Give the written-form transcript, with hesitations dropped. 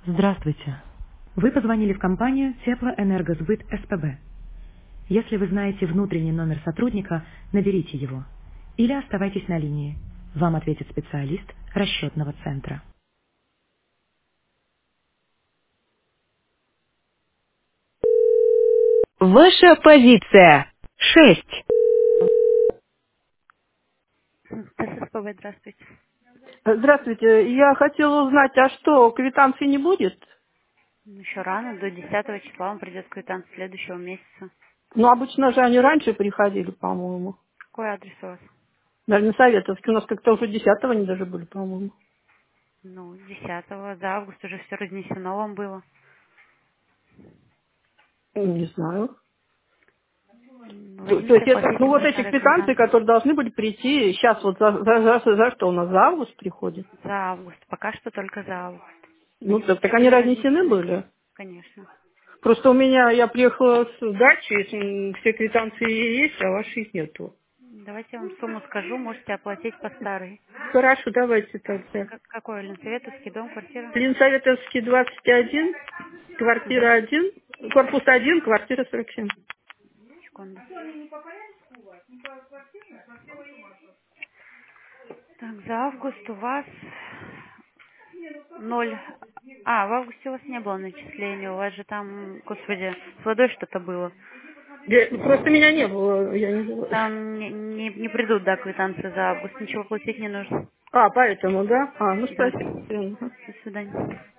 Здравствуйте. Вы позвонили в компанию Теплоэнергосбыт СПБ. Если вы знаете внутренний номер сотрудника, наберите его. Или оставайтесь на линии. Вам ответит специалист расчетного центра. Ваша позиция. 6. СПБ, здравствуйте. Здравствуйте. Я хотела узнать, а что, квитанции не будет? Еще рано, до 10 числа вам придет квитанция следующего месяца. Ну, обычно же они раньше приходили, по-моему. Какой адрес у вас? Даже на Советовске. У нас как-то уже 10-го они даже были, по-моему. Ну, 10 за август уже все разнесено вам было. Не знаю. Вы То, не то есть можете это, оплатить ну, вот уже эти старые квитанции, квитанции? которые должны были прийти сейчас вот за что? У нас за август приходит? За август. Пока что только за август. Ну, Они так все они были разнесены разнесены. были. Конечно. Просто у меня, я приехала с дачи, все квитанции есть, а ваших нету. Давайте я вам сумму скажу, можете оплатить по старой. Хорошо, давайте тогда. Какой? Ленсоветовский дом, квартира? Ленсоветовский 21, Угу. квартира 1, корпус 1, квартира 47. Секунду. Так, за август у вас ноль. А, в августе у вас не было начисления, у вас же там, господи, с водой что-то было. Просто меня не было, я не знаю. Там не придут, да, квитанции за август, ничего платить не нужно. А, поэтому, да? А, ну Да. спасибо. До свидания.